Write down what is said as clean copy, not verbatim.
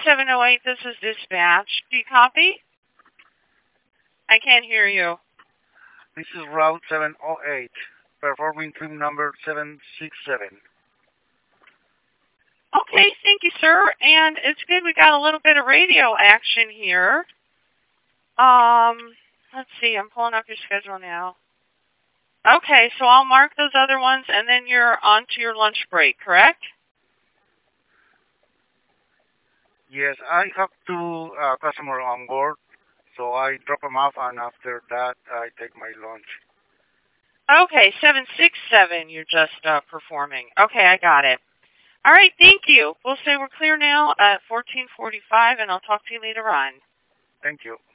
708, this is dispatch. Do you copy? I can't hear you. This is Route 708, performing trim number 767. Okay, thank you, sir. And it's good we got a little bit of radio action here. Let's see, I'm pulling up your schedule now. Okay, so I'll mark those other ones, and then you're on to your lunch break, correct? Yes, I have two customers on board, so I drop them off, and after that, I take my lunch. Okay, 767 you're just performing. Okay, I got it. All right, thank you. We'll say we're clear now at 14:45, and I'll talk to you later on. Thank you.